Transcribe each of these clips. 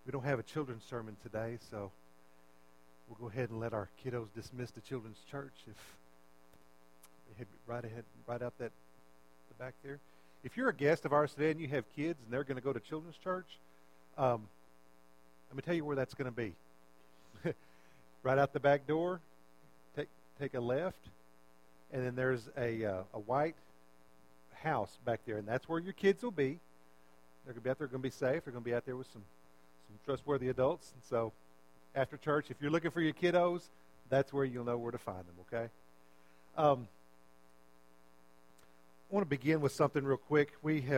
We don't have a children's sermon today, so we'll go ahead and let our kiddos dismiss the children's church. If they head right out the back there. If you're a guest of ours today and you have kids and they're going to go to children's church, let me tell you where that's going to be. Right out the back door, take a left, and then there's a white house back there, and that's where your kids will be. They're going to be out there, going to be safe. They're going to be out there with some trustworthy adults. And so after church, if you're looking for your kiddos, that's where you'll know where to find them, okay? I want to begin with something real quick. We've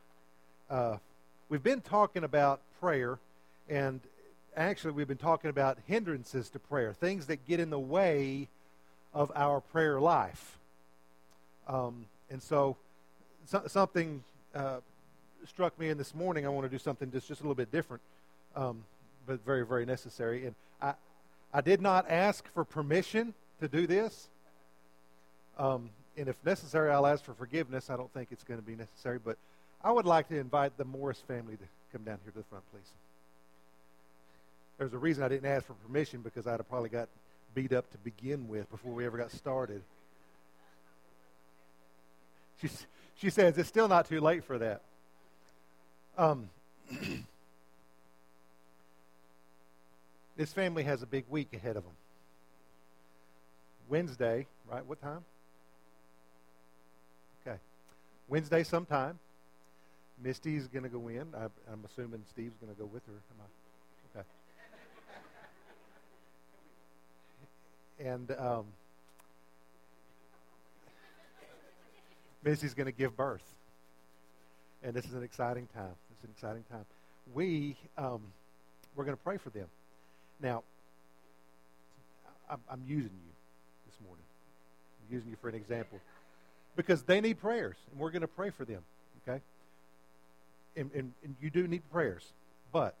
been talking about prayer, and actually we've been talking about hindrances to prayer, things that get in the way of our prayer life. And so something struck me in this morning. I want to do something just a little bit different, but very, very necessary. And I did not ask for permission to do this. And if necessary, I'll ask for forgiveness. I don't think it's going to be necessary, but I would like to invite the Morris family to come down here to the front, please. There's a reason I didn't ask for permission, because I'd have probably got beat up to begin with before we ever got started. She says it's still not too late for that. This family has a big week ahead of them. Wednesday, right? What time? Okay. Wednesday sometime. Misty's going to go in. I'm assuming Steve's going to go with her. Okay. And Misty's going to give birth. And this is an exciting time. It's an exciting time. We're going to pray for them. Now, I'm using you this morning. I'm using you for an example. Because they need prayers, and we're going to pray for them, okay? And you do need prayers. But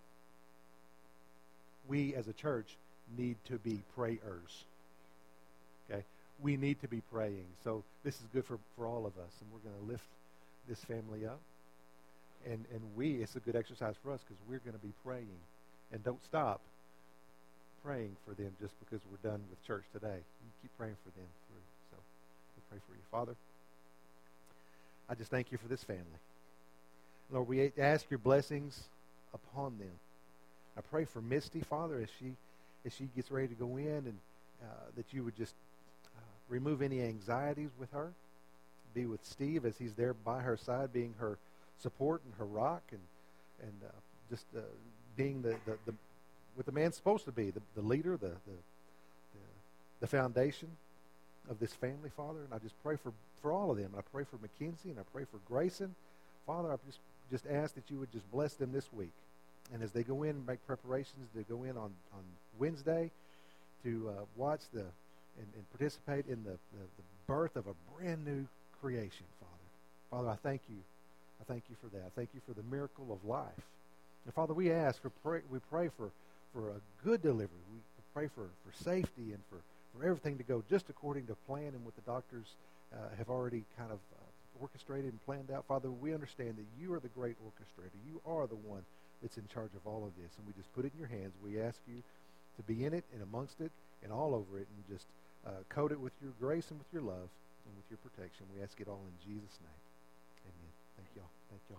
we as a church need to be prayers, okay? We need to be praying. So this is good for all of us, and we're going to lift this family up. And it's a good exercise for us, because we're going to be praying. And don't stop praying for them just because we're done with church today. You keep praying for them through. So we pray for you. Father, I just thank you for this family. Lord, we ask your blessings upon them. I pray for Misty, Father, as she gets ready to go in, and that you would just remove any anxieties with her. Be with Steve as he's there by her side, being her support and her rock, and just being the what the man's supposed to be, the leader, the foundation of this family, Father. And I just pray for all of them. And I pray for Mackenzie, and I pray for Grayson. Father, I just ask that you would just bless them this week. And as they go in and make preparations to go in on Wednesday to watch and participate in the birth of a brand new creation, Father. Father, I thank you. I thank you for that. I thank you for the miracle of life. And Father, we pray for a good delivery. We pray for safety and for everything to go just according to plan and what the doctors have already kind of orchestrated and planned out. Father, we understand that you are the great orchestrator. You are the one that's in charge of all of this. And we just put it in your hands. We ask you to be in it and amongst it and all over it, and just coat it with your grace and with your love and with your protection. We ask it all in Jesus' name. Amen. Thank y'all. Thank y'all.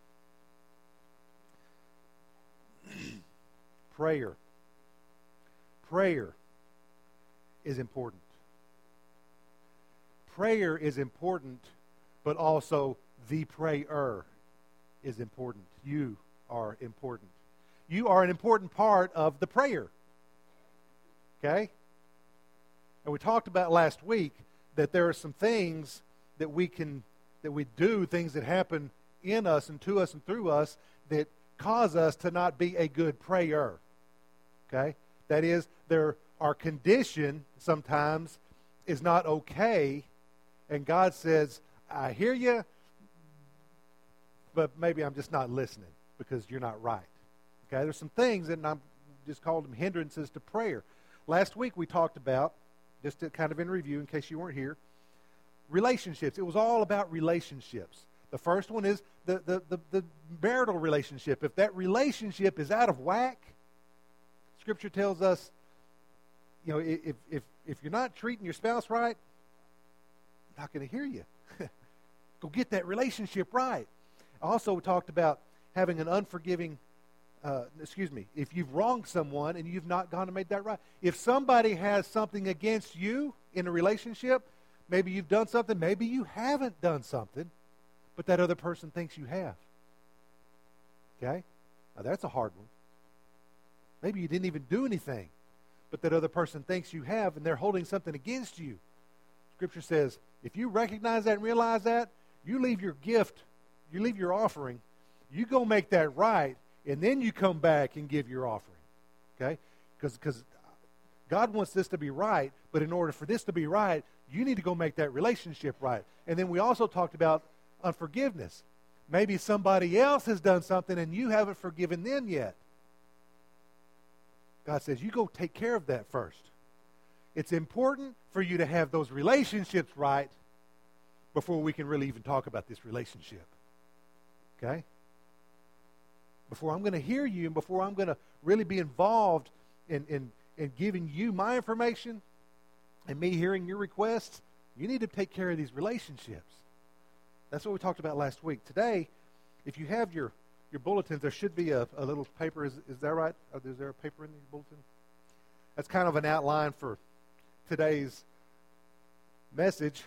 Prayer. Prayer is important. Prayer is important, but also the prayer is important. You are important. You are an important part of the prayer. Okay? And we talked about last week that there are some things that we do, things that happen in us and to us and through us, that cause us to not be a good prayer. Okay? That is, our condition sometimes is not okay, and God says, I hear you, but maybe I'm just not listening because you're not right. Okay? There's some things, and I'm just called them hindrances to prayer. Last week we talked about, just to kind of in review in case you weren't here, relationships. It was all about relationships. The first one is the marital relationship. If that relationship is out of whack, Scripture tells us, if you're not treating your spouse right, I'm not going to hear you. Go get that relationship right. I also talked about having an unforgiving, if you've wronged someone and you've not gone and made that right. If somebody has something against you in a relationship, maybe you've done something, maybe you haven't done something, but that other person thinks you have. Okay? Now that's a hard one. Maybe you didn't even do anything, but that other person thinks you have, and they're holding something against you. Scripture says, if you recognize that and realize that, you leave your gift, you leave your offering, you go make that right, and then you come back and give your offering. Okay? Because God wants this to be right, but in order for this to be right, you need to go make that relationship right. And then we also talked about unforgiveness. Maybe somebody else has done something and you haven't forgiven them yet. God says, you go take care of that first. It's important for you to have those relationships right before we can really even talk about this relationship. Okay? Before I'm going to hear you and before I'm going to really be involved in giving you my information and me hearing your requests, you need to take care of these relationships. That's what we talked about last week. Today, if you have your bulletins, there should be a little paper. Is that right? Is there a paper in your bulletin? That's kind of an outline for today's message.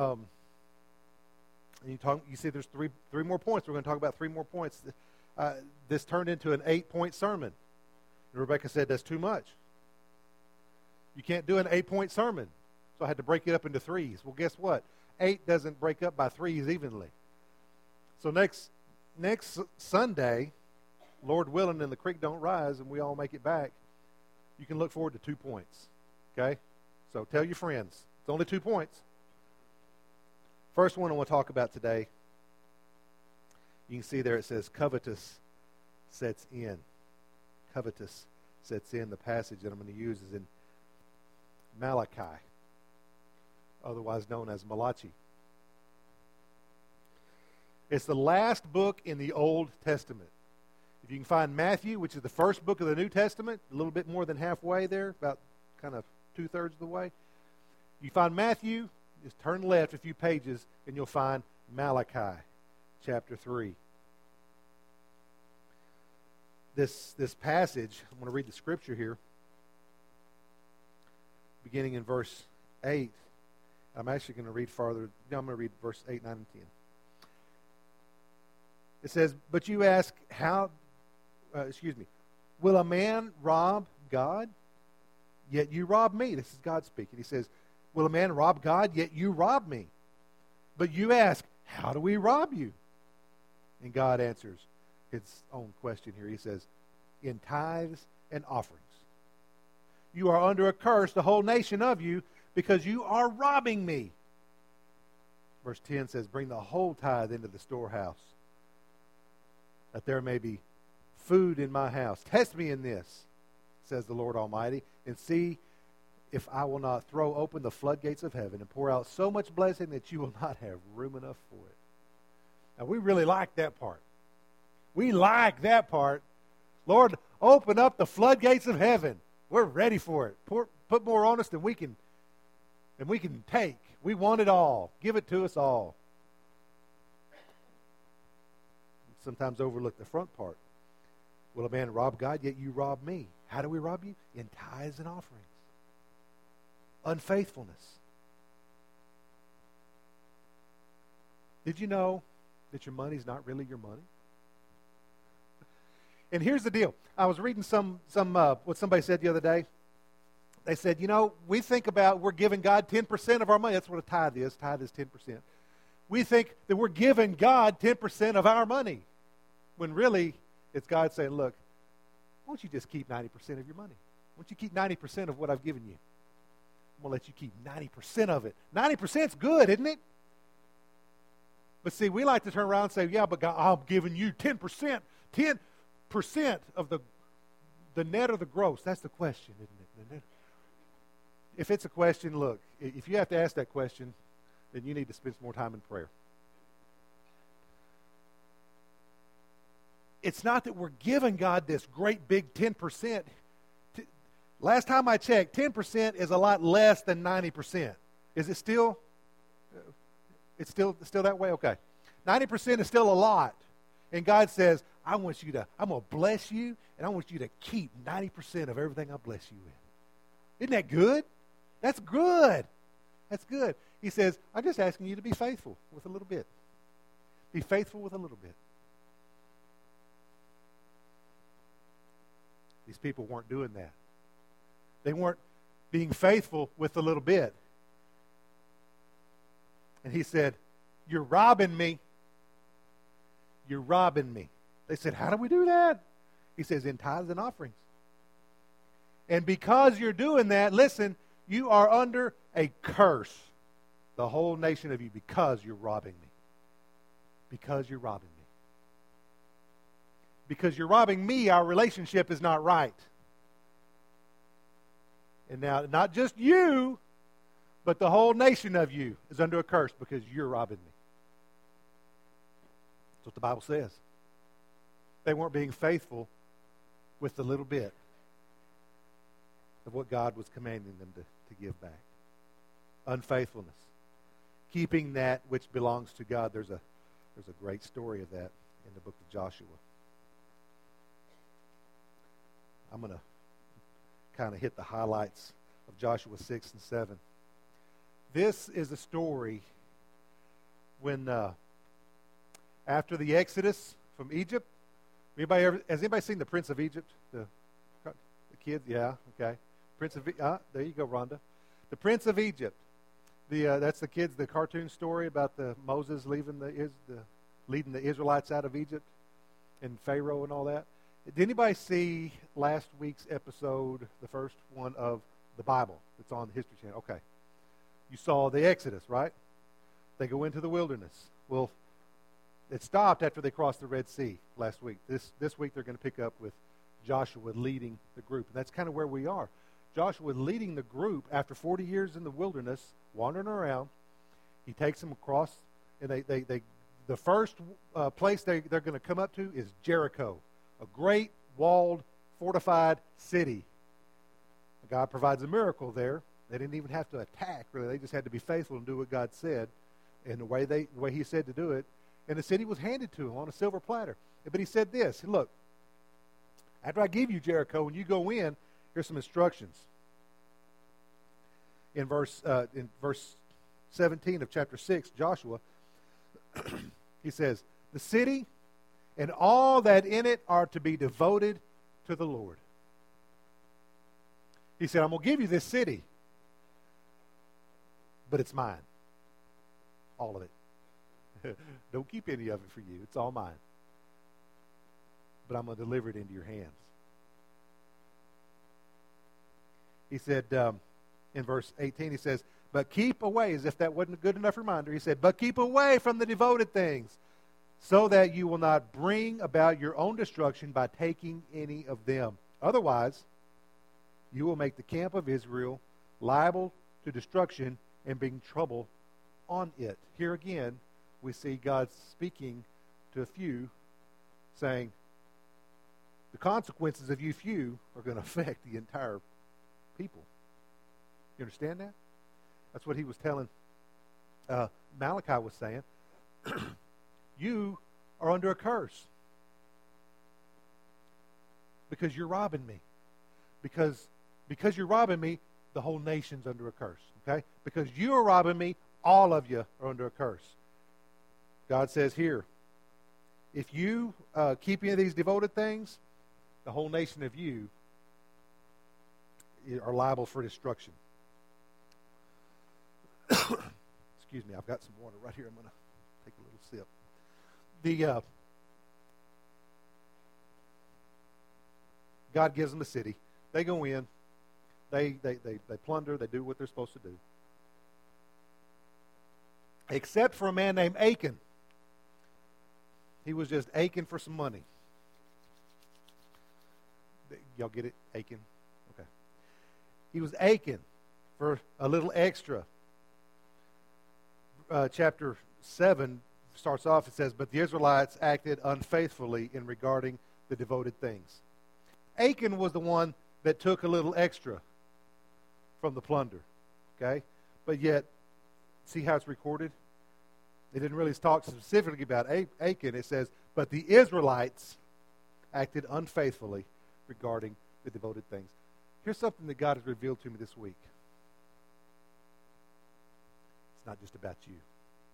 You see there's three more points. We're going to talk about 3 more points. This turned into an 8-point sermon. And Rebecca said, that's too much. You can't do an 8-point sermon. So I had to break it up into 3s. Well, guess what? 8 doesn't break up by 3s evenly. So next Sunday, Lord willing, and the creek don't rise, and we all make it back, you can look forward to 2 points. Okay? So tell your friends. It's only 2 points. First one I want to talk about today, you can see there it says, covetous sets in. Covetous sets in. The passage that I'm going to use is in Malachi, otherwise known as Malachi. It's the last book in the Old Testament. If you can find Matthew, which is the first book of the New Testament, a little bit more than halfway there, about kind of 2/3 of the way. You find Matthew, just turn left a few pages, and you'll find Malachi, chapter 3. This passage, I'm going to read the scripture here, beginning in verse 8. I'm actually going to read farther. No, I'm going to read verse 8, 9, and 10. It says, but you ask, will a man rob God? Yet you rob me. This is God speaking. He says, will a man rob God? Yet you rob me. But you ask, how do we rob you? And God answers his own question here. He says, in tithes and offerings. You are under a curse, the whole nation of you, because you are robbing me. Verse 10 says, bring the whole tithe into the storehouse, that there may be food in my house. Test me in this, says the Lord Almighty, and see if I will not throw open the floodgates of heaven and pour out so much blessing that you will not have room enough for it. Now, we really like that part. We like that part. Lord, open up the floodgates of heaven. We're ready for it. Put more on us than we can take. We want it all. Give it to us all. Sometimes overlook the front part. Will a man rob God? Yet you rob me. How do we rob you? In tithes and offerings. Unfaithfulness. Did you know that your money's not really your money? And here's the deal. I was reading what somebody said the other day. They said, we think about we're giving God 10% of our money. That's what a tithe is. Tithe is 10%. We think that we're giving God 10% of our money. When really, it's God saying, look, why don't you just keep 90% of your money? Why don't you keep 90% of what I've given you? I'm going to let you keep 90% of it. 90% is good, isn't it? But see, we like to turn around and say, yeah, but God, I'm giving you 10%. 10% of the net or the gross. That's the question, isn't it? If it's a question, look, if you have to ask that question, then you need to spend some more time in prayer. it's not that we're giving God this great big 10%. Last time I checked, 10% is a lot less than 90%. Is it still? It's still that way? Okay. 90% is still a lot. And God says, I'm going to bless you, and I want you to keep 90% of everything I bless you with. Isn't that good? That's good. That's good. He says, I'm just asking you to be faithful with a little bit. Be faithful with a little bit. These people weren't doing that. They weren't being faithful with a little bit. And he said, you're robbing me. You're robbing me. They said, how do we do that? He says, in tithes and offerings. And because you're doing that, listen, you are under a curse, the whole nation of you, because you're robbing me. Because you're robbing me. Because you're robbing me, our relationship is not right. And now, not just you, but the whole nation of you is under a curse because you're robbing me. That's what the Bible says. They weren't being faithful with the little bit of what God was commanding them to give back. Unfaithfulness. Keeping that which belongs to God. There's a great story of that in the book of Joshua. I'm going to kind of hit the highlights of Joshua 6 and 7. This is a story when after the Exodus from Egypt. Has anybody seen The Prince of Egypt? The kids? Yeah, okay. There you go, Rhonda. The Prince of Egypt. That's the kids, the cartoon story about Moses leading the Israelites out of Egypt and Pharaoh and all that. Did anybody see last week's episode, the first one of the Bible that's on the History Channel? Okay. You saw the Exodus, right? They go into the wilderness. Well, it stopped after they crossed the Red Sea last week. This week they're going to pick up with Joshua leading the group. And that's kind of where we are. Joshua leading the group after 40 years in the wilderness, wandering around. He takes them across, and the first place they're going to come up to is Jericho, a great walled, fortified city. God provides a miracle there. They didn't even have to attack, really. They just had to be faithful and do what God said in the way He said to do it. And the city was handed to him on a silver platter. But he said this, look, after I give you Jericho, when you go in, here's some instructions. In verse 17 of chapter 6, Joshua, he says, the city and all that in it are to be devoted to the Lord. He said, I'm going to give you this city, but it's mine. All of it. Don't keep any of it for you. It's all mine. But I'm going to deliver it into your hands. He said, in verse 18, he says, but keep away, as if that wasn't a good enough reminder. He said, but keep away from the devoted things, so that you will not bring about your own destruction by taking any of them. Otherwise, you will make the camp of Israel liable to destruction and bring trouble on it. Here again, we see God speaking to a few, saying, the consequences of you few are going to affect the entire people. You understand that? That's what he was telling Malachi was saying. You are under a curse because you're robbing me. Because you're robbing me, the whole nation's under a curse. Okay? Because you are robbing me, all of you are under a curse. God says here, if you keep any of these devoted things, the whole nation of you are liable for destruction. Excuse me, I've got some water right here. I'm going to take a little sip. God gives them a city. They go in. They plunder. They do what they're supposed to do. Except for a man named Achan. He was just aching for some money. Y'all get it? Achan? Okay. He was aching for a little extra. Chapter 7 starts off, it says, but the Israelites acted unfaithfully in regarding the devoted things. Achan was the one that took a little extra from the plunder. Okay? But yet, see how it's recorded? It didn't really talk specifically about Achan. It says, but the Israelites acted unfaithfully regarding the devoted things. Here's something that God has revealed to me this week. It's not just about you.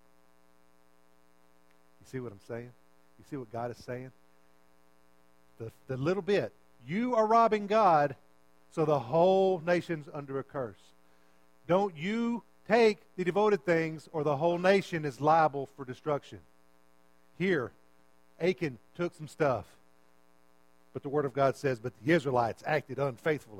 You see what I'm saying? You see what God is saying? The little bit. You are robbing God, so the whole nation's under a curse. Don't you take the devoted things, or the whole nation is liable for destruction. Here, Achan took some stuff. But the Word of God says, but the Israelites acted unfaithfully.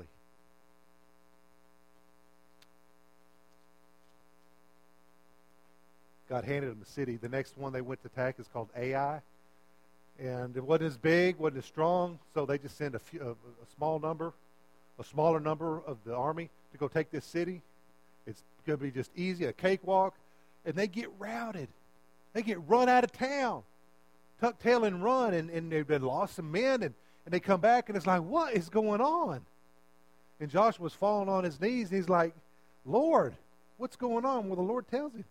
God handed them the city. The next one they went to attack is called Ai. And it wasn't as big, wasn't as strong, so they just sent a smaller number of the army to go take this city. It's going to be just easy, a cakewalk. And they get routed. They get run out of town. Tuck tail and run, and they've been lost some men, and they come back, and it's like, what is going on? And Joshua's falling on his knees, and he's like, Lord, what's going on? Well, the Lord tells him.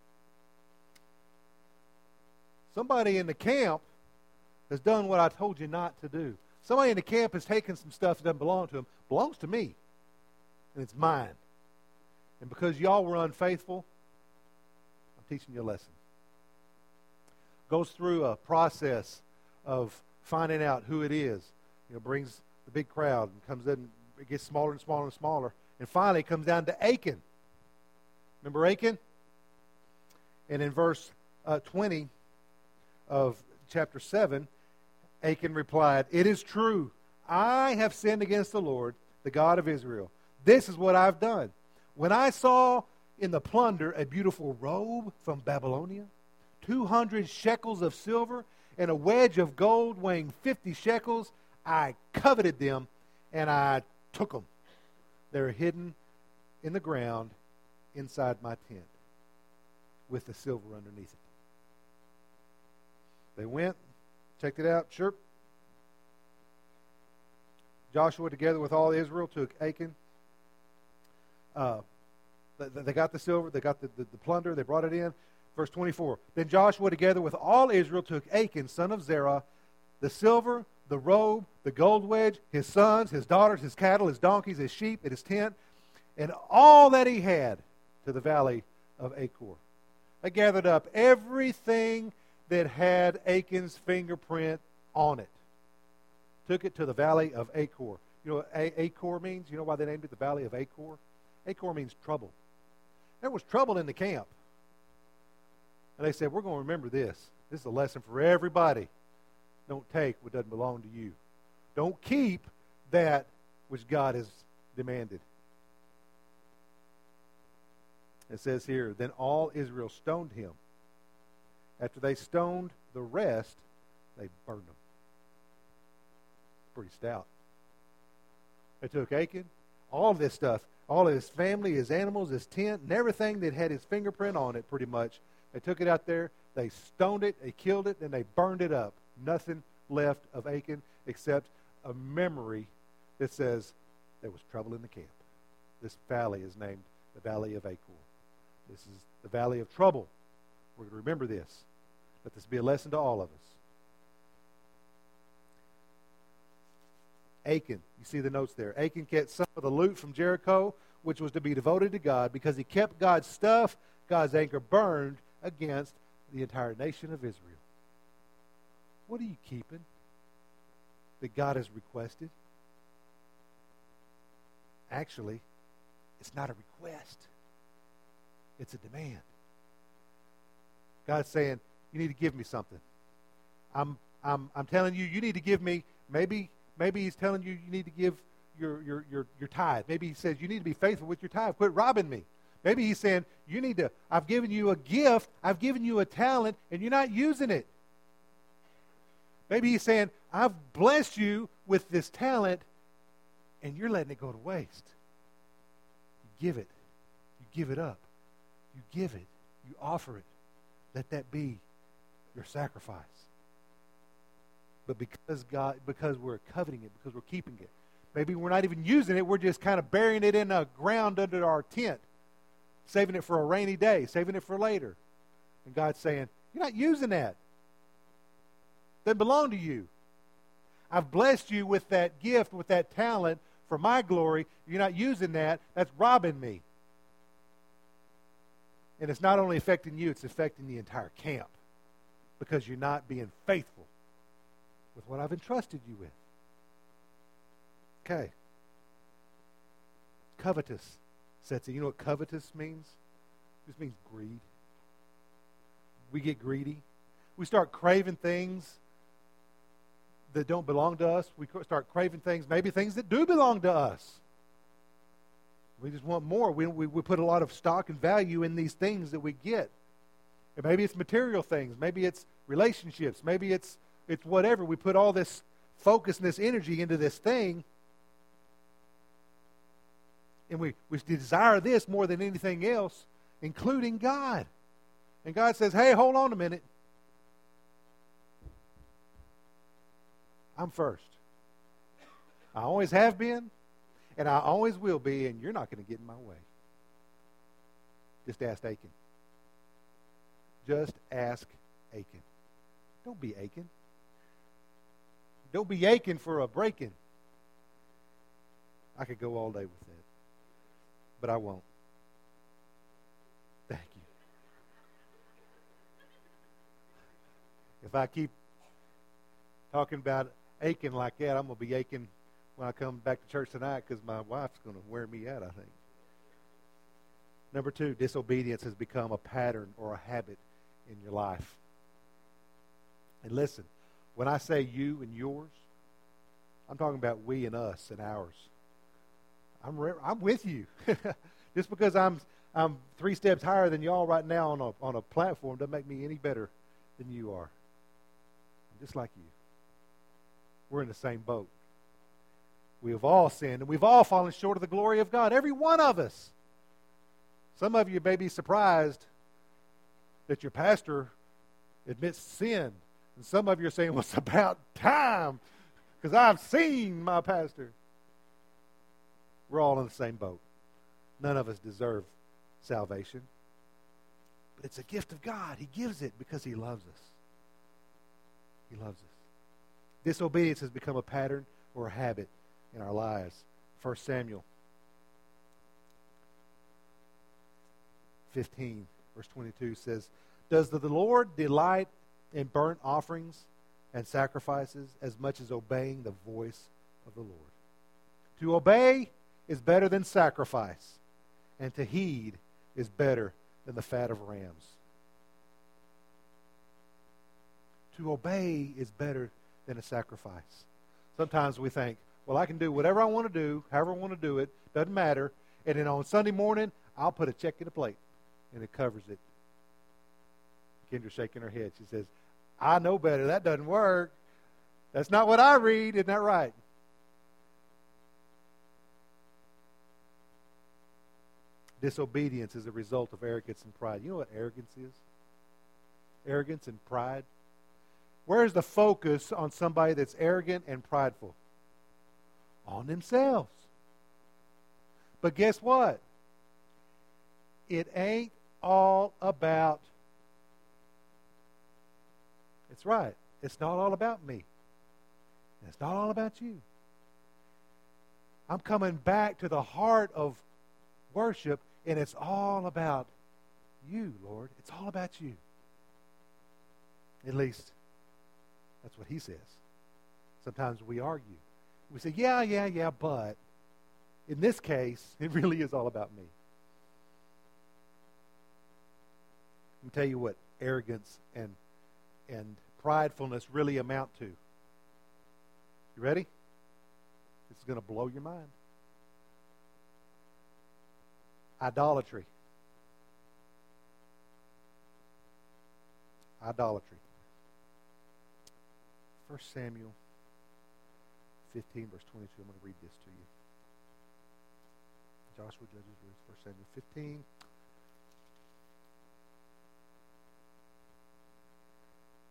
Somebody in the camp has done what I told you not to do. Somebody in the camp has taken some stuff that doesn't belong to him. Belongs to me, and it's mine. And because y'all were unfaithful, I'm teaching you a lesson. Goes through a process of finding out who it is. Brings the big crowd and comes in. It gets smaller and smaller and smaller. And finally it comes down to Achan. Remember Achan? And in verse 20 of chapter 7, Achan replied, it is true. I have sinned against the Lord, the God of Israel. This is what I've done. When I saw in the plunder a beautiful robe from Babylonia, 200 shekels of silver, and a wedge of gold weighing 50 shekels, I coveted them, and I took them. They're hidden in the ground inside my tent with the silver underneath it. They went, checked it out, sure. Joshua, together with all Israel, took Achan. They got the silver, they got the plunder, they brought it in. Verse 24, then Joshua, together with all Israel, took Achan, son of Zerah, the silver, the robe, the gold wedge, his sons, his daughters, his cattle, his donkeys, his sheep, and his tent, and all that he had to the valley of Achor. They gathered up everything that had Achan's fingerprint on it. Took it to the valley of Achor. You know what Achor means? You know why they named it the valley of Achor? Achor means trouble. There was trouble in the camp. And they said, we're going to remember this. This is a lesson for everybody. Don't take what doesn't belong to you. Don't keep that which God has demanded. It says here, then all Israel stoned him. After they stoned the rest, they burned him. Pretty stout. They took Achan, all of this stuff, all of his family, his animals, his tent, and everything that had his fingerprint on it pretty much. They took it out there, they stoned it, they killed it, and they burned it up. Nothing left of Achan except a memory that says there was trouble in the camp. This valley is named the Valley of Achor. This is the Valley of Trouble. We're going to remember this. Let this be a lesson to all of us. Achan, you see the notes there. Achan kept some of the loot from Jericho, which was to be devoted to God. Because he kept God's stuff, God's anger burned against the entire nation of Israel. What are you keeping that God has requested? Actually, it's not a request. It's a demand. God's saying, you need to give me something. I'm telling you, you need to give me, maybe he's telling you you need to give your tithe. Maybe he says you need to be faithful with your tithe. Quit robbing me. Maybe he's saying I've given you a gift, I've given you a talent, and you're not using it. Maybe he's saying, I've blessed you with this talent, and you're letting it go to waste. You give it. You give it up. You give it. You offer it. Let that be your sacrifice. But because we're coveting it, because we're keeping it, maybe we're not even using it, we're just kind of burying it in the ground under our tent, saving it for a rainy day, saving it for later. And God's saying, you're not using that. It doesn't belong to you. I've blessed you with that gift, with that talent for my glory. You're not using that. That's robbing me. And it's not only affecting you, it's affecting the entire camp because you're not being faithful with what I've entrusted you with. Okay. Covetous sets in. You know what covetous means? It just means greed. We get greedy. We start craving things that don't belong to us. We start craving things, maybe things that do belong to us. We just want more. We put a lot of stock and value in these things that we get. And maybe it's material things. Maybe it's relationships. Maybe it's whatever. We put all this focus and this energy into this thing. And we desire this more than anything else, including God. And God says, hey, hold on a minute. I'm first. I always have been, and I always will be, and you're not going to get in my way. Just ask Achan. Just ask Achan. Don't be Achan. Don't be Achan for a break-in. I could go all day with that, but I won't. Thank you. If I keep talking about Achan like that, I'm going to be aching when I come back to church tonight because my wife's going to wear me out, I think. Number 2, disobedience has become a pattern or a habit in your life. And listen, when I say you and yours, I'm talking about we and us and ours. I'm with you. Just because I'm 3 steps higher than y'all right now on a platform doesn't make me any better than you are. I'm just like you. We're in the same boat. We have all sinned, and we've all fallen short of the glory of God. Every one of us. Some of you may be surprised that your pastor admits sin. And some of you are saying, well, it's about time because I've seen my pastor. We're all in the same boat. None of us deserve salvation. But it's a gift of God. He gives it because He loves us. He loves us. Disobedience has become a pattern or a habit in our lives. 1 Samuel 15, verse 22 says, does the Lord delight in burnt offerings and sacrifices as much as obeying the voice of the Lord? To obey is better than sacrifice, and to heed is better than the fat of rams. To obey is better than a sacrifice. Sometimes we think, well, I can do whatever I want to do, however I want to do it, doesn't matter, and then on Sunday morning, I'll put a check in a plate, and it covers it. Kendra's shaking her head. She says, I know better. That doesn't work. That's not what I read. Isn't that right? Disobedience is a result of arrogance and pride. You know what arrogance is? Arrogance and pride. Where's the focus on somebody that's arrogant and prideful? On themselves. But guess what? It ain't all about. It's right. It's not all about me. It's not all about you. I'm coming back to the heart of worship, and it's all about you, Lord. It's all about you. At least, that's what He says. Sometimes we argue. We say, yeah, but in this case, it really is all about me. Let me tell you what arrogance and pridefulness really amount to. You ready? This is going to blow your mind. Idolatry. Idolatry. 1 Samuel 15, verse 22. I'm going to read this to you. Joshua, Judges, Ruth, 1 Samuel 15.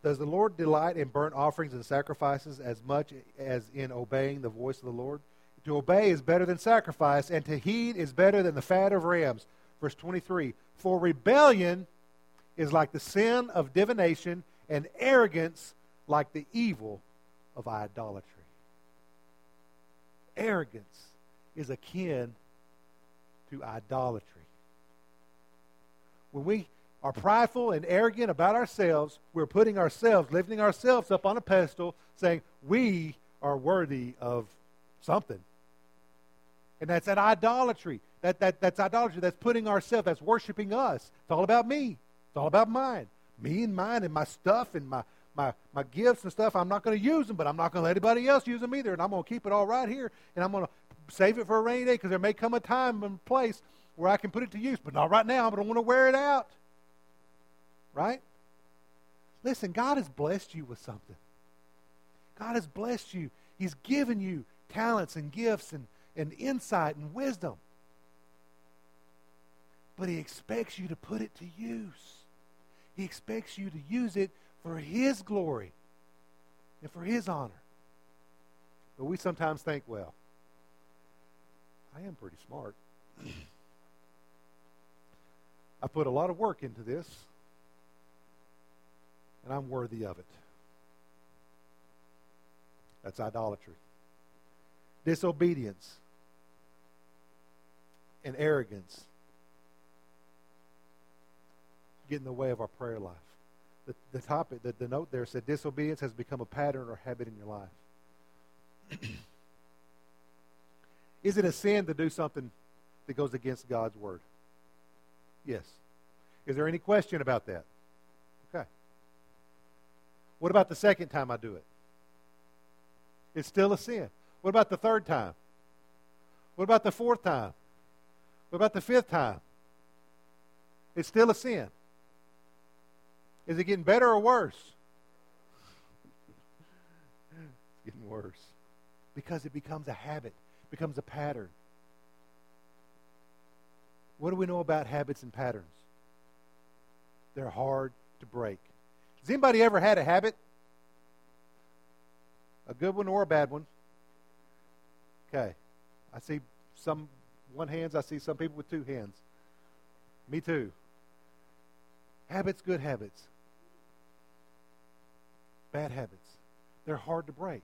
Does the Lord delight in burnt offerings and sacrifices as much as in obeying the voice of the Lord? To obey is better than sacrifice, and to heed is better than the fat of rams. Verse 23, for rebellion is like the sin of divination, and arrogance like the evil of idolatry. Arrogance is akin to idolatry. When we are prideful and arrogant about ourselves, we're putting ourselves, lifting ourselves up on a pedestal, saying we are worthy of something. And that's that idolatry. That's idolatry. That's putting ourselves, that's worshiping us. It's all about me. It's all about mine. Me and mine and my stuff and my gifts and stuff. I'm not going to use them, but I'm not going to let anybody else use them either. And I'm going to keep it all right here. And I'm going to save it for a rainy day, because there may come a time and place where I can put it to use. But not right now. I don't want to wear it out. Right? Listen, God has blessed you with something. God has blessed you. He's given you talents and gifts and insight and wisdom. But He expects you to put it to use. He expects you to use it for His glory and for His honor. But we sometimes think, well, I am pretty smart. I put a lot of work into this, and I'm worthy of it. That's idolatry. Disobedience and arrogance get in the way of our prayer life. The topic, the note there said, disobedience has become a pattern or habit in your life. Is it a sin to do something that goes against God's word? Yes. Is there any question about that? Okay. What about the second time I do it? It's still a sin. What about the third time? What about the fourth time? What about the fifth time? It's still a sin. Is it getting better or worse? It's getting worse. Because it becomes a habit, becomes a pattern. What do we know about habits and patterns? They're hard to break. Has anybody ever had a habit? A good one or a bad one? Okay. I see one hands, I see some people with two hands. Me too. Habits, good habits. Bad habits. They're hard to break.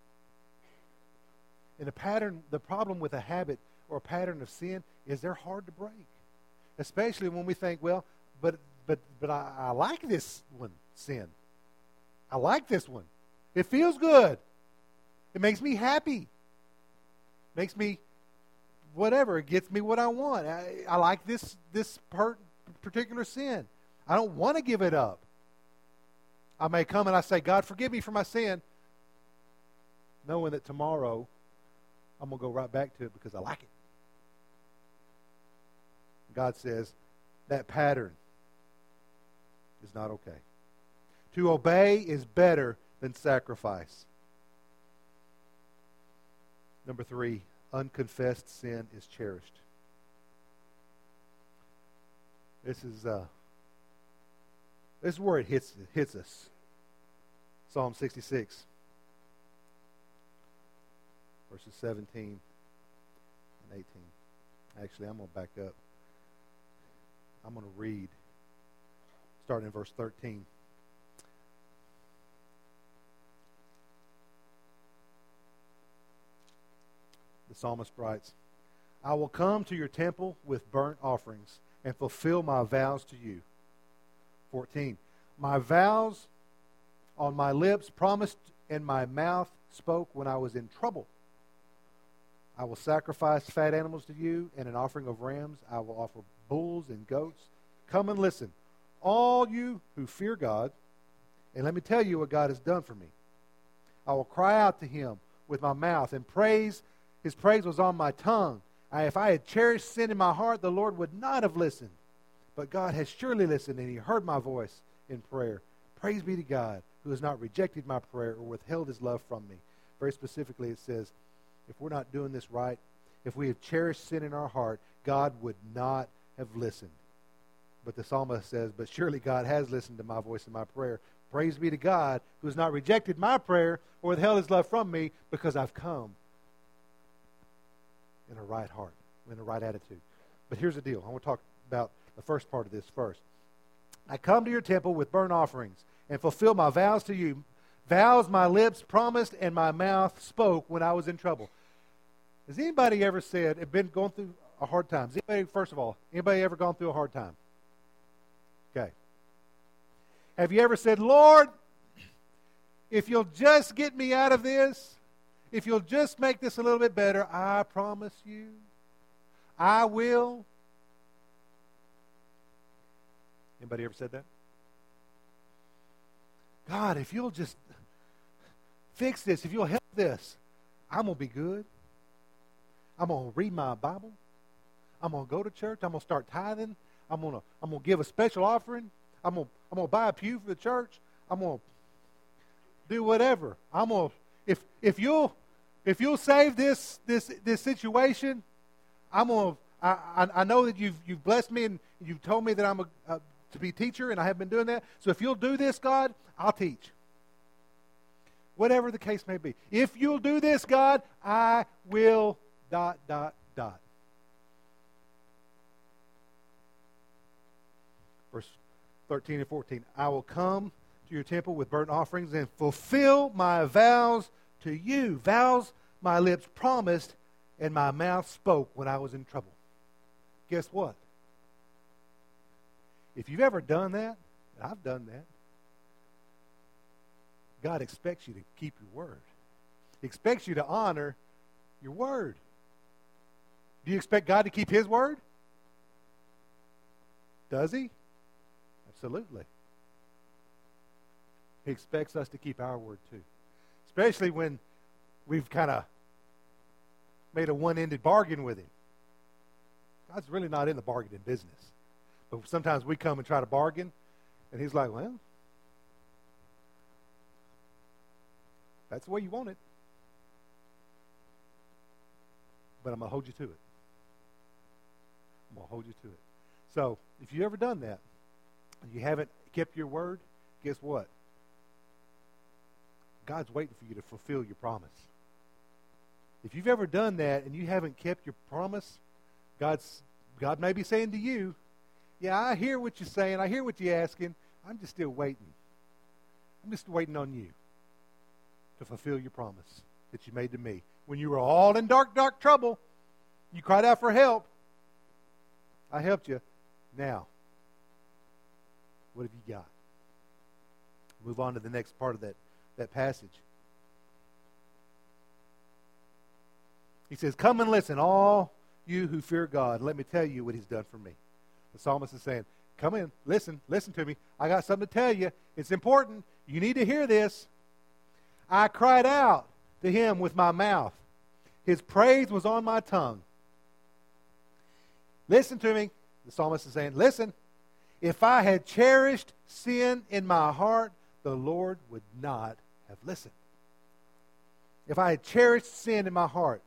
And the problem with a habit or a pattern of sin is they're hard to break. Especially when we think, well, but I like this one, sin. I like this one. It feels good. It makes me happy. Makes me whatever. It gets me what I want. I like this particular sin. I don't want to give it up. I may come and I say, God, forgive me for my sin, knowing that tomorrow I'm going to go right back to it because I like it. God says that pattern is not okay. To obey is better than sacrifice. Number 3, unconfessed sin is cherished. This is where it hits us. Psalm 66, verses 17 and 18. Actually, I'm going to back up. I'm going to read, starting in verse 13. The psalmist writes, I will come to your temple with burnt offerings and fulfill my vows to you. 14. My vows on my lips promised and my mouth spoke when I was in trouble. I will sacrifice fat animals to you, and an offering of rams. I will offer bulls and goats. Come and listen, all you who fear God, and let me tell you what God has done for me. I will cry out to Him with my mouth, and His praise was on my tongue. If I had cherished sin in my heart, the Lord would not have listened. But God has surely listened, and He heard my voice in prayer. Praise be to God, who has not rejected my prayer or withheld His love from me. Very specifically, it says, if we're not doing this right, if we have cherished sin in our heart, God would not have listened. But the psalmist says, but surely God has listened to my voice and my prayer. Praise be to God who has not rejected my prayer or withheld his love from me, because I've come in a right heart, in a right attitude. But here's the deal. I want to talk about the first part of this first. I come to your temple with burnt offerings and fulfill my vows to you. Vows my lips promised and my mouth spoke when I was in trouble. Has anybody ever said, been going through a hard time? First of all, anybody ever gone through a hard time? Okay. Have you ever said, Lord, if you'll just get me out of this, if you'll just make this a little bit better, I promise you, I will. Anybody ever said that? God, if you'll just fix this, if you'll help this, I'm going to be good. I'm going to read my Bible. I'm going to go to church. I'm going to start tithing. I'm going to give a special offering. I'm going to buy a pew for the church. I'm going to do whatever. I'm going to if you'll save this situation, I'm going to I know that you've blessed me and you've told me that I'm to be a teacher, and I have been doing that. So if you'll do this, God, I'll teach. Whatever the case may be. If you'll do this, God, I will ... Verse 13 and 14. I will come to your temple with burnt offerings and fulfill my vows to you. Vows my lips promised and my mouth spoke when I was in trouble. Guess what? If you've ever done that, and I've done that, God expects you to keep your word. He expects you to honor your word. Do you expect God to keep his word? Does he? Absolutely. He expects us to keep our word too. Especially when we've kind of made a one-ended bargain with him. God's really not in the bargaining business. But sometimes we come and try to bargain, and he's like, well, that's the way you want it. But I'm going to hold you to it. I'm going to hold you to it. So, if you've ever done that, and you haven't kept your word, guess what? God's waiting for you to fulfill your promise. If you've ever done that and you haven't kept your promise, God may be saying to you, yeah, I hear what you're saying. I hear what you're asking. I'm just still waiting. I'm just waiting on you to fulfill your promise that you made to me. When you were all in dark, dark trouble, you cried out for help. I helped you. Now, what have you got? Move on to the next part of that passage. He says, come and listen, all you who fear God, and let me tell you what he's done for me. The psalmist is saying, come in, listen to me. I got something to tell you. It's important. You need to hear this. I cried out to him with my mouth. His praise was on my tongue. Listen to me. The psalmist is saying, listen. If I had cherished sin in my heart, the Lord would not have listened. If I had cherished sin in my heart,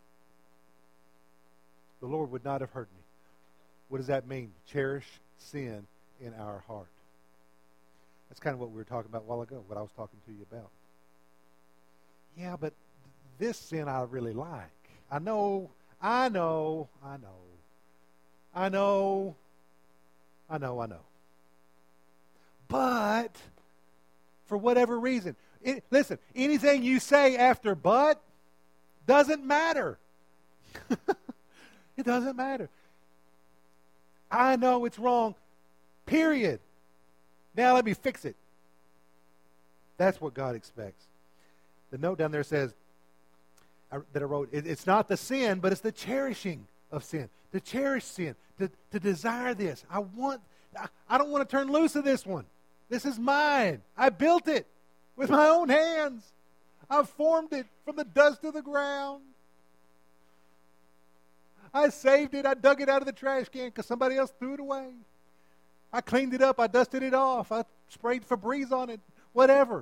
the Lord would not have heard me. What does that mean? Cherish sin in our heart. That's kind of what we were talking about a while ago, what I was talking to you about. Yeah, but this sin I really like. I know. But, for whatever reason, listen, anything you say after but doesn't matter. It doesn't matter. I know it's wrong, period. Now let me fix it. That's what God expects. The note down there says, that I wrote, it's not the sin, but it's the cherishing of sin. To cherish sin, to desire this. I don't want to turn loose of this one. This is mine. I built it with my own hands. I've formed it from the dust of the ground. I saved it. I dug it out of the trash can because somebody else threw it away. I cleaned it up. I dusted it off. I sprayed Febreze on it. Whatever.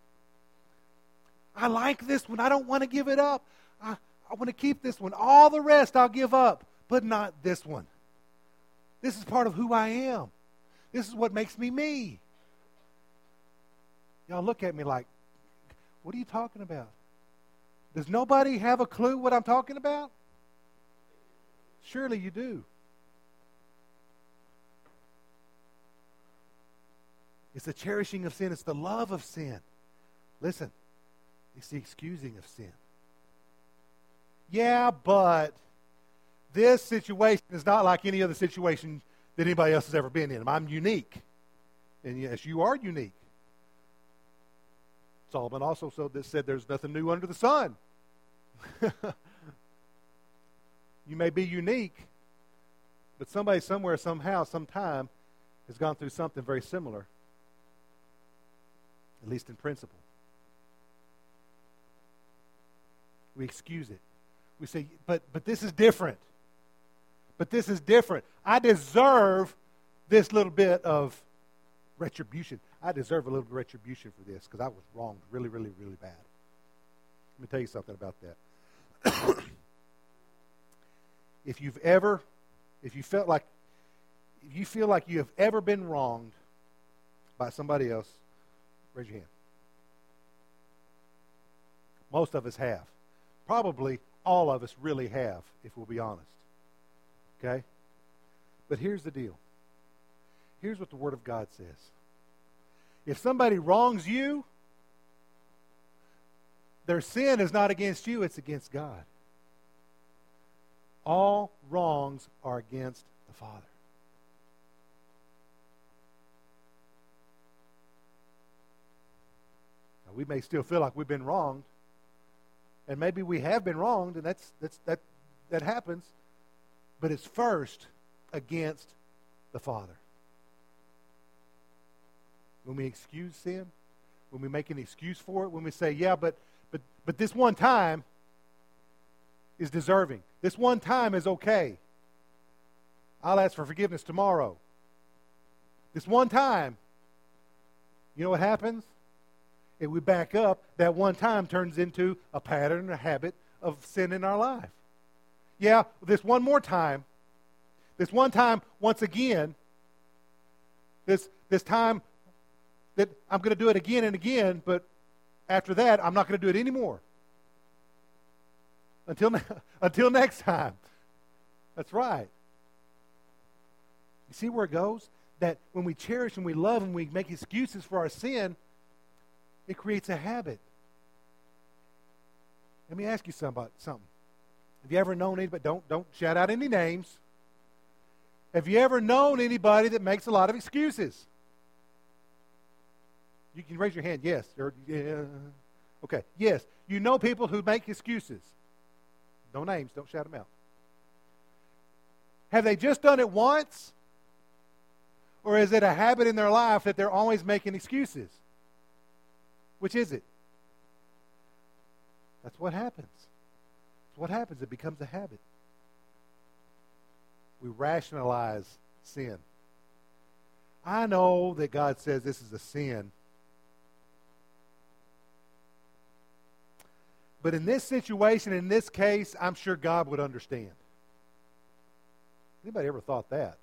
I like this one. I don't want to give it up. I want to keep this one. All the rest I'll give up, but not this one. This is part of who I am. This is what makes me me. Y'all look at me like, what are you talking about? Does nobody have a clue what I'm talking about? Surely you do. It's the cherishing of sin. It's the love of sin. Listen, it's the excusing of sin. Yeah, but this situation is not like any other situation that anybody else has ever been in. I'm unique. And yes, you are unique. Solomon also said there's nothing new under the sun. You may be unique, but somebody somewhere, somehow, sometime has gone through something very similar, at least in principle. We excuse it. We say, but this is different. But this is different. I deserve this little bit of retribution. I deserve a little retribution for this because I was wronged really, really, really bad. Let me tell you something about that. If you feel like you have ever been wronged by somebody else, raise your hand. Most of us have. Probably all of us really have, if we'll be honest. Okay? But here's the deal. Here's what the Word of God says. If somebody wrongs you, their sin is not against you, it's against God. All wrongs are against the Father. Now, we may still feel like we've been wronged, and maybe we have been wronged, and that happens, but it's first against the Father. When we excuse sin, when we make an excuse for it, when we say, yeah, but this one time is deserving. This one time is okay. I'll ask for forgiveness tomorrow. This one time, you know what happens? If we back up, that one time turns into a pattern, a habit of sin in our life. Yeah, this one more time, this one time, once again, this time that I'm going to do it again and again, but after that, I'm not going to do it anymore. Until next time. That's right. You see where it goes? That when we cherish and we love and we make excuses for our sin, it creates a habit. Let me ask you something. Have you ever known anybody, don't shout out any names. Have you ever known anybody that makes a lot of excuses? You can raise your hand, yes. Yeah. Okay, yes. You know people who make excuses. No names, don't shout them out. Have they just done it once? Or is it a habit in their life that they're always making excuses? Which is it? That's what happens. That's what happens. It becomes a habit. We rationalize sin. I know that God says this is a sin. But in this situation, in this case, I'm sure God would understand. Anybody ever thought that?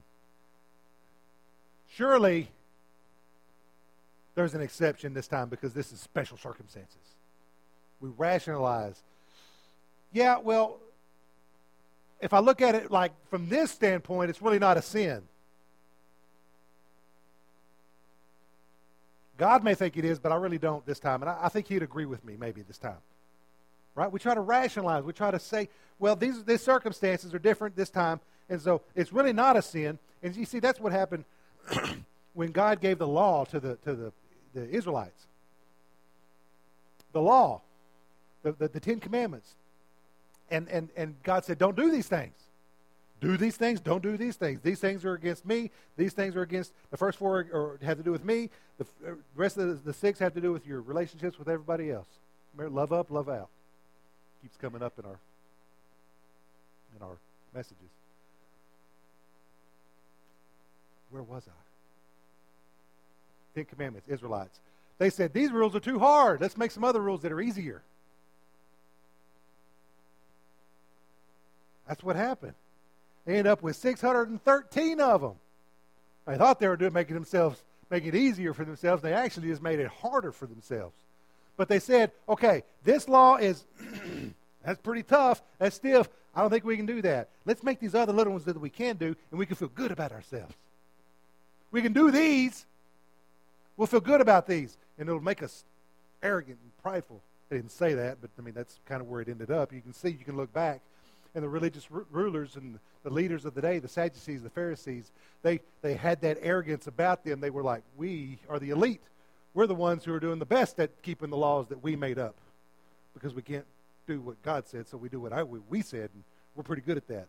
Surely, there's an exception this time because this is special circumstances. We rationalize. Yeah, well, if I look at it like from this standpoint, it's really not a sin. God may think it is, but I really don't this time. And I think He'd agree with me maybe this time. Right? We try to rationalize. We try to say, well, these circumstances are different this time, and so it's really not a sin. And you see, that's what happened when God gave the law to the Israelites. The law, the Ten Commandments. And God said, don't do these things. Do these things, don't do these things. These things are against me. These things are against, the first four have to do with me. The rest of the six have to do with your relationships with everybody else. Remember, love up, love out. Keeps coming up in our messages. Where was I? Ten Commandments, Israelites. They said, these rules are too hard. Let's make some other rules that are easier. That's what happened. They ended up with 613 of them. They thought they were making themselves make it easier for themselves. They actually just made it harder for themselves. But they said, okay, this law is, that's pretty tough, that's stiff. I don't think we can do that. Let's make these other little ones that we can do, and we can feel good about ourselves. We can do these. We'll feel good about these, and it'll make us arrogant and prideful. They didn't say that, but, I mean, that's kind of where it ended up. You can see, you can look back, and the religious rulers and the leaders of the day, the Sadducees, the Pharisees, they had that arrogance about them. They were like, we are the elite. We're the ones who are doing the best at keeping the laws that we made up because we can't do what God said, so we do what we said, and we're pretty good at that.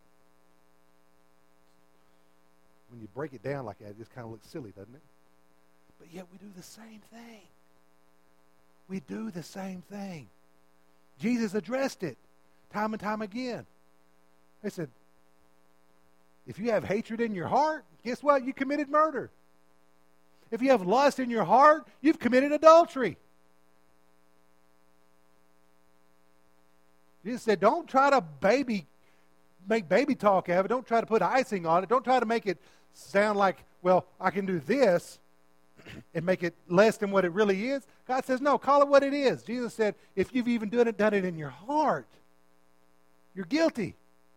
When you break it down like that, it just kind of looks silly, doesn't it? But yet we do the same thing. We do the same thing. Jesus addressed it time and time again. They said, if you have hatred in your heart, guess what? You committed murder. If you have lust in your heart, you've committed adultery. Jesus said, don't try to make baby talk out of it. Don't try to put icing on it. Don't try to make it sound like, well, I can do this and make it less than what it really is. God says, no, call it what it is. Jesus said, if you've even done it in your heart, you're guilty.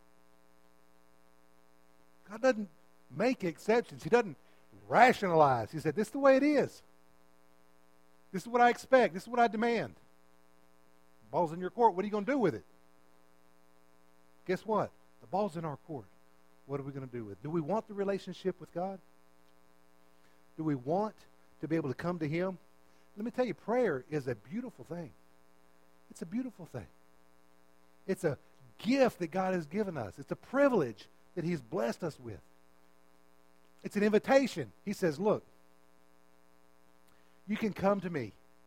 God doesn't make exceptions. He doesn't rationalize. He said, this is the way it is. This is what I expect. This is what I demand. The ball's in your court. What are you going to do with it? Guess what? The ball's in our court. What are we going to do with it? Do we want the relationship with God? Do we want to be able to come to Him? Let me tell you, prayer is a beautiful thing. It's a beautiful thing. It's a gift that God has given us. It's a privilege that He's blessed us with. It's an invitation. He says, look, you can come to me.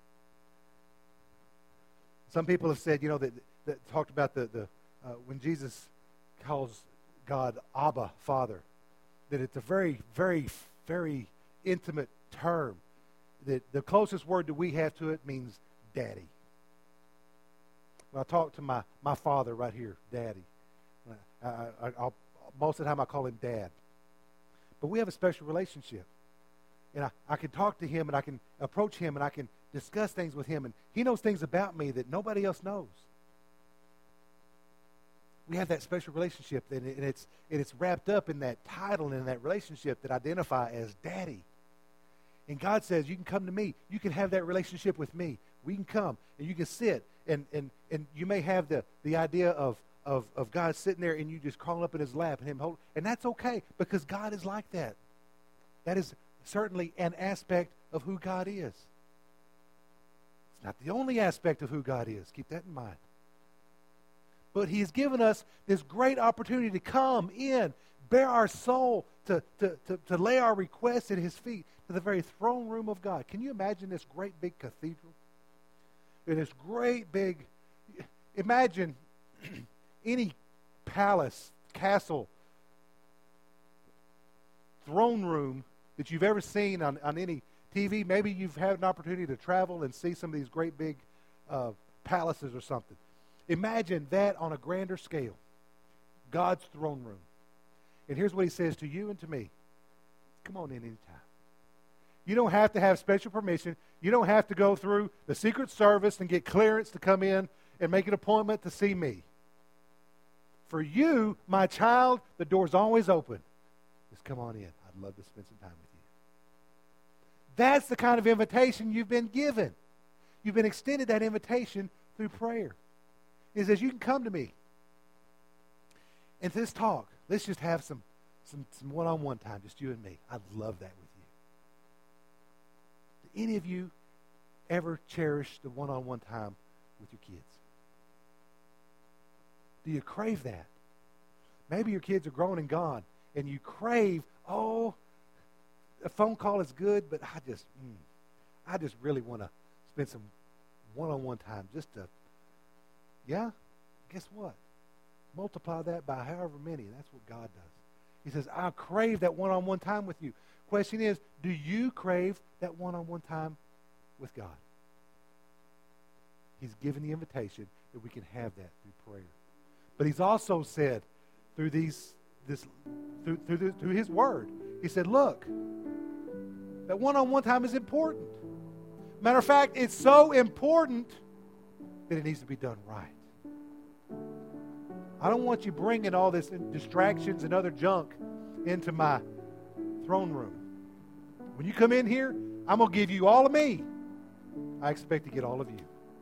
Some people have said, that talked about the when Jesus calls God Abba, Father, that it's a very, very, very intimate term. That the closest word that we have to it means daddy. When I talk to my father right here, daddy, most of the time I call him Dad. But we have a special relationship. And I can talk to him, and I can approach him, and I can discuss things with him, and he knows things about me that nobody else knows. We have that special relationship, and it's wrapped up in that title and in that relationship that identify as Daddy. And God says, you can come to me. You can have that relationship with me. We can come, and you can sit, and you may have the idea of God sitting there and you just crawling up in His lap and Him holding, and that's okay because God is like that. That is certainly an aspect of who God is. It's not the only aspect of who God is. Keep that in mind. But He has given us this great opportunity to come in, bare our soul, to lay our requests at His feet, to the very throne room of God. Can you imagine this great big cathedral? And this great big, imagine any palace, castle, throne room that you've ever seen on any TV. Maybe you've had an opportunity to travel and see some of these great big palaces or something. Imagine that on a grander scale. God's throne room. And here's what He says to you and to me. Come on in anytime. You don't have to have special permission. You don't have to go through the Secret Service and get clearance to come in and make an appointment to see me. For you, my child, the door's always open. Just come on in. I'd love to spend some time with you. That's the kind of invitation you've been given. You've been extended that invitation through prayer. He says, you can come to me. And this talk, let's just have some one-on-one time, just you and me. I'd love that with you. Do any of you ever cherish the one-on-one time with your kids? Do you crave that? Maybe your kids are grown and gone, and you crave, a phone call is good, but I just really want to spend some one-on-one time just to, guess what? Multiply that by however many. That's what God does. He says, I crave that one-on-one time with you. Question is, do you crave that one-on-one time with God? He's given the invitation that we can have that through prayer. But He's also said through through His Word, He said, look, That one-on-one time is important. Matter of fact, it's so important that it needs to be done right. I don't want you bringing all this distractions and other junk into my throne room. When you come in here, I'm going to give you all of me. I expect to get all of you.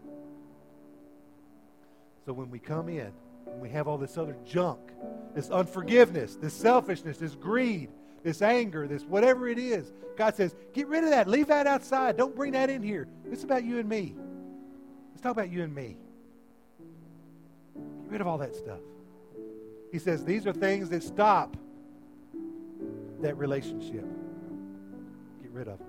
So when we come in, and we have all this other junk, this unforgiveness, this selfishness, this greed, this anger, this whatever it is, God says, get rid of that. Leave that outside. Don't bring that in here. It's about you and me. Let's talk about you and me. Get rid of all that stuff. He says these are things that stop that relationship. Get rid of them.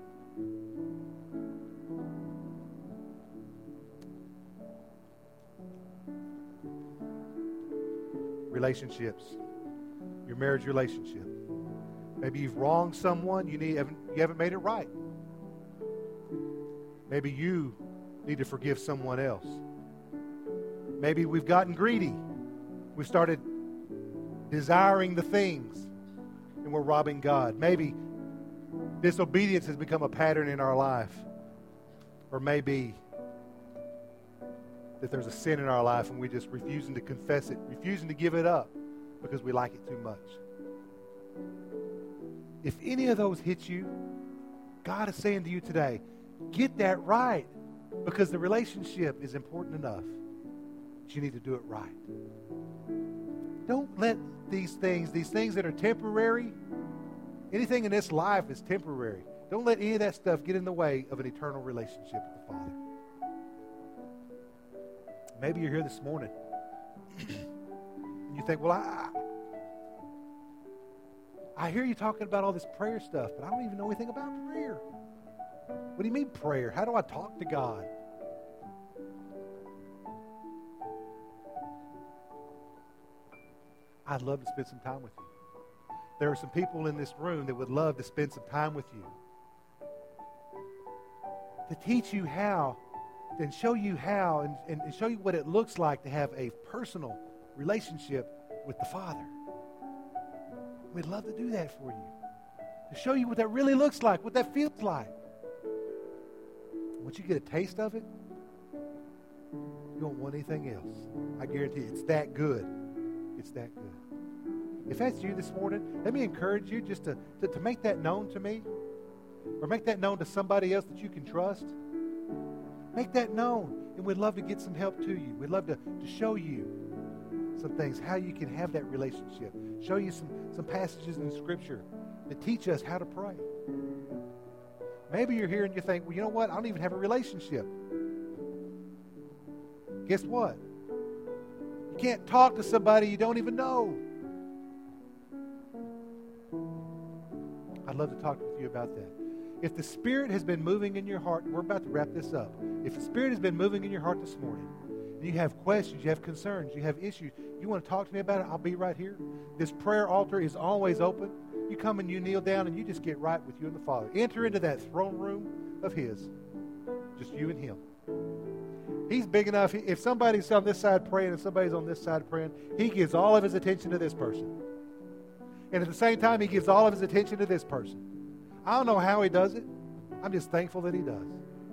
Relationships. Your marriage relationship. Maybe you've wronged someone. You haven't made it right. Maybe you need to forgive someone else. Maybe we've gotten greedy. We started desiring the things and we're robbing God. Maybe disobedience has become a pattern in our life. Or maybe that there's a sin in our life and we're just refusing to confess it, refusing to give it up because we like it too much. If any of those hit you, God is saying to you today, get that right, because the relationship is important enough that you need to do it right. Don't let these things that are temporary, anything in this life is temporary. Don't let any of that stuff get in the way of an eternal relationship with the Father. Maybe you're here this morning and you think, well, I hear you talking about all this prayer stuff, but I don't even know anything about prayer. What do you mean prayer? How do I talk to God? I'd love to spend some time with you. There are some people in this room that would love to spend some time with you, to teach you how and show you how and show you what it looks like to have a personal relationship with the Father. We'd love to do that for you, to show you what that really looks like, what that feels like. Once you get a taste of it, you won't want anything else. I guarantee you, it's that good. It's that good. If that's you this morning, let me encourage you just to make that known to me, or make that known to somebody else that you can trust. Make that known, and we'd love to get some help to you. We'd love to show you some things, how you can have that relationship. Show you some passages in Scripture that teach us how to pray. Maybe you're here and you think, well, you know what? I don't even have a relationship. Guess what? You can't talk to somebody you don't even know. I'd love to talk with you about that. If the Spirit has been moving in your heart, we're about to wrap this up. If the Spirit has been moving in your heart this morning, and you have questions, you have concerns, you have issues, you want to talk to me about it, I'll be right here. This prayer altar is always open. You come and you kneel down and you just get right with you and the Father. Enter into that throne room of His. Just you and Him. He's big enough. If somebody's on this side praying and somebody's on this side praying, He gives all of His attention to this person. And at the same time, He gives all of His attention to this person. I don't know how He does it. I'm just thankful that He does.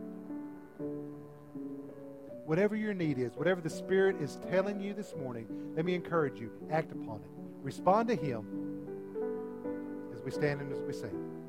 Whatever your need is, whatever the Spirit is telling you this morning, let me encourage you, act upon it. Respond to Him as we stand and as we sing.